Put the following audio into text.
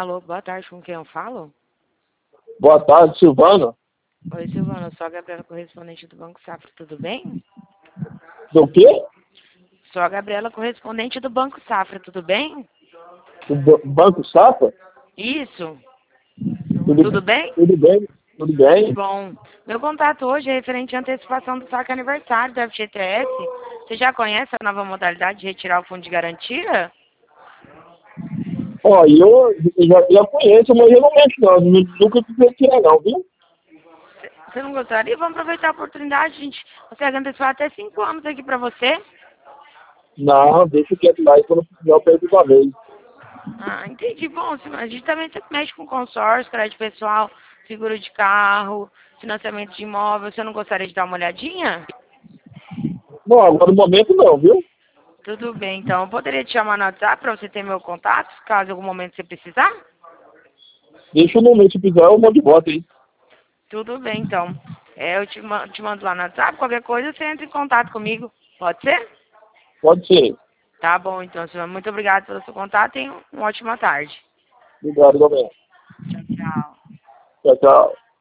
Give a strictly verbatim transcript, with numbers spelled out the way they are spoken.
Alô, boa tarde, com quem eu falo? Boa tarde, Silvana. Oi, Silvana, eu sou a Gabriela, correspondente do Banco Safra, tudo bem? Do quê? Sou a Gabriela, correspondente do Banco Safra, tudo bem? Do Ba- Banco Safra? Isso, Tudo, tudo bem? tudo bem? Tudo Que bem? bom. Meu contato hoje é referente à antecipação do saque aniversário do F G T S. Você já conhece a nova modalidade de retirar o fundo de garantia? Ó, eu, eu já, já conheço, mas eu não mexo não. Nu- Nunca precisei tirar não, viu? Você não gostaria? Vamos aproveitar a oportunidade, a gente consegue antecipar até cinco anos aqui para você. Não, deixa quieto lá e quando precisar eu pego uma vez. Ah, entendi. Bom, se- a gente também sempre mexe com consórcio, crédito pessoal, seguro de carro, financiamento de imóvel. Você não gostaria de dar uma olhadinha? Não, agora no momento não, viu? Tudo bem, então. Eu poderia te chamar no WhatsApp para você ter meu contato, caso em algum momento você precisar? Deixa o momento, se precisar eu mando de volta aí. Tudo bem, então. É, eu te, ma- te mando lá no WhatsApp, qualquer coisa você entra em contato comigo. Pode ser? Pode ser. Tá bom, então, senhor. Muito obrigado pelo seu contato e uma ótima tarde. Obrigado, igualmente. Tchau, tchau. Tchau, tchau.